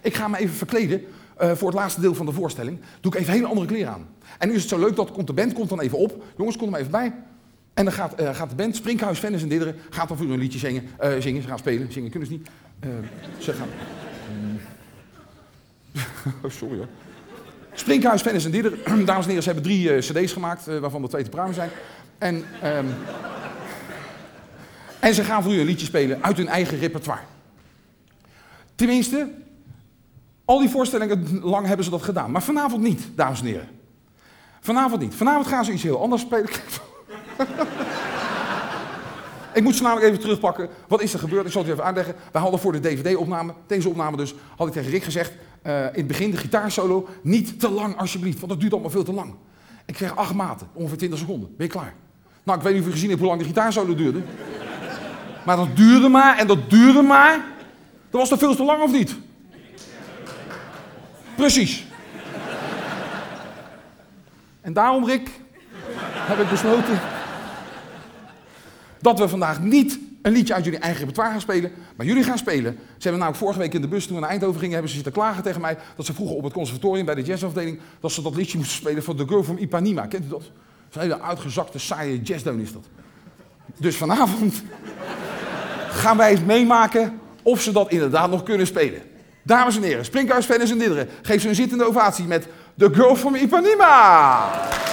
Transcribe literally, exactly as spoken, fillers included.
Ik ga me even verkleden uh, voor het laatste deel van de voorstelling. Doe ik even hele andere kleren aan. En nu is het zo leuk dat komt de band komt dan even op. Jongens, kom er maar even bij. En dan gaat, uh, gaat de band, Sprinkhuis, Vennis en Didderen, gaat dan voor u een liedje zingen. Uh, zingen, ze gaan spelen. Zingen kunnen ze niet. Uh, ze gaan... oh, sorry hoor. Sprinkhuis, Vennis en Didderen. Dames en heren, ze hebben drie uh, cd's gemaakt, uh, waarvan er twee te pruimen zijn. En, um... en ze gaan voor u een liedje spelen uit hun eigen repertoire. Tenminste, al die voorstellingen lang hebben ze dat gedaan. Maar vanavond niet, dames en heren. Vanavond niet. Vanavond gaan ze iets heel anders spelen. Ik moet ze namelijk even terugpakken. Wat is er gebeurd? Ik zal het u even uitleggen. Wij hadden voor de D V D-opname, deze opname dus, had ik tegen Rick gezegd, uh, in het begin de gitaarsolo, niet te lang alsjeblieft, want dat duurt allemaal veel te lang. Ik zeg acht maten, ongeveer twintig seconden. Ben je klaar? Nou, ik weet niet of u gezien hebt hoe lang de gitaarsolo duurde. Maar dat duurde maar en dat duurde maar. Dat was toch veel te lang of niet? Precies. En daarom, Rick, heb ik besloten dat we vandaag niet een liedje uit jullie eigen repertoire gaan spelen, maar jullie gaan spelen. Ze hebben namelijk vorige week in de bus, toen we naar Eindhoven gingen, hebben ze zitten klagen tegen mij dat ze vroeger op het conservatorium bij de jazzafdeling, dat ze dat liedje moesten spelen van The Girl from Ipanema. Kent u dat? Dat is een hele uitgezakte, saaie jazzdeun is dat. Dus vanavond gaan wij eens meemaken of ze dat inderdaad nog kunnen spelen. Dames en heren, Sprinkhuis, Vennis en Didderen, geef ze een zittende ovatie met The Girl from Ipanema.